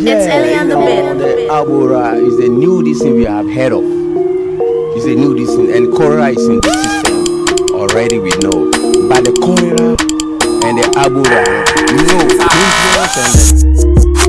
It's Ellie on the bit. The Abura is the new thing we have heard of. It's a new thing, and cholera is in the system already. We know, but the cholera and the Abura, you know, influence and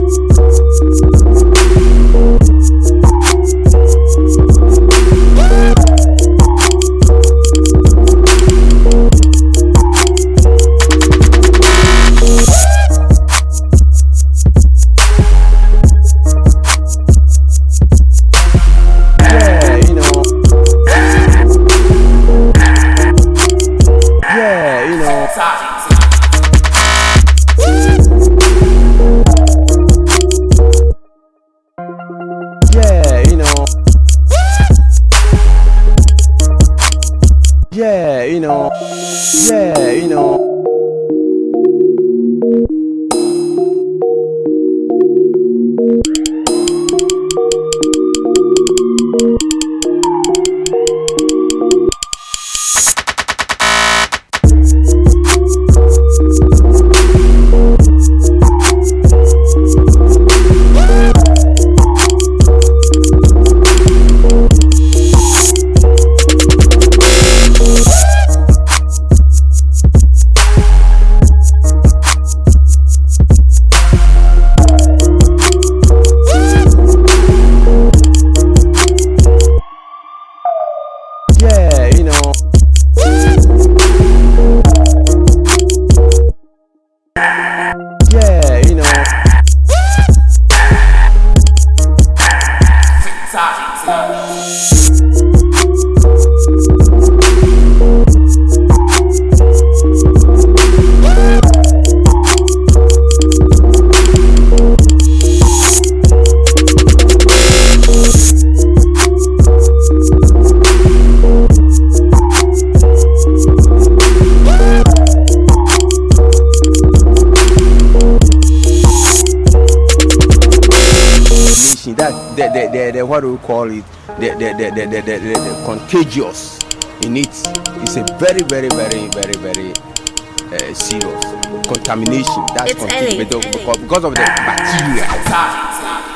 the what do we call it? The contagious in it is a very serious contamination. That's contagious because of the bacteria.